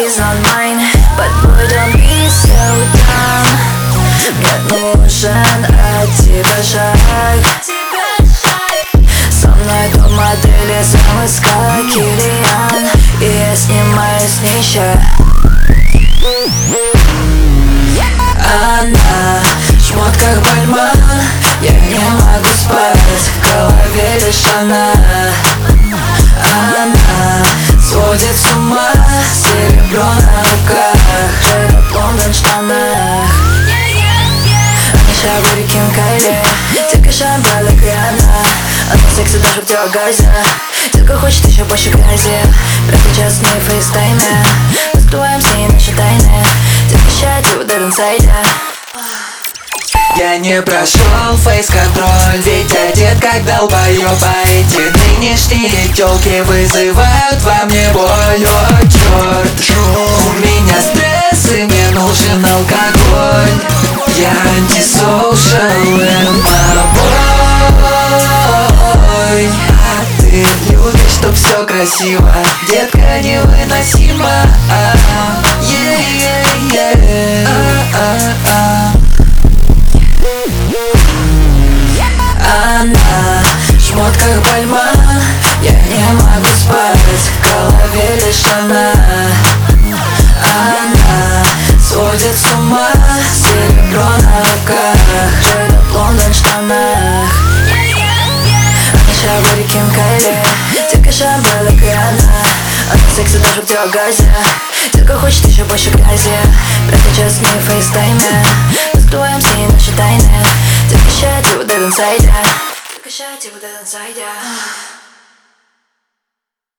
is not mine, but boy, don't be so dumb. Мне нужен от тебя шаг. Со мной топ-модели замыска Киллиан, и я снимаю с ней ща. Она жмот как бальман, я не могу спать, в голове лишь она. Она сводит с ума, серебро на руках, живет в Лондон штанах. Шагури Ким Кайли, тільки шамбала крана. Она секси даже в диагазе, только хочет еще больше грязи. Прямо с ней фейстайме, раскрываем с ней наши тайны. Только счастье в Dead Inside. Я не прошел фейс-контроль, ведь одет как долбоёб. А эти нынешние тёлки вызывают во мне боль. О, чёрт, у меня стресс и мне нужен алкоголь. Я антисоушал, бой. А ты любишь, чтоб всё красиво, детка невыносима. Она жмот как бальман, я не могу спать, в голове лишь она. Она сводит с ума, серебро на руках, живет в Лондон штанах. Она Шагури Ким Кайли, тільки шамбала крана. Она секси даже в диагазе, только хочет еще больше грязи. Прямо с ней фейстайме, раскрываем с ней наши тайны. Только счастье в Dead Inside. Только счастье в Dead Inside.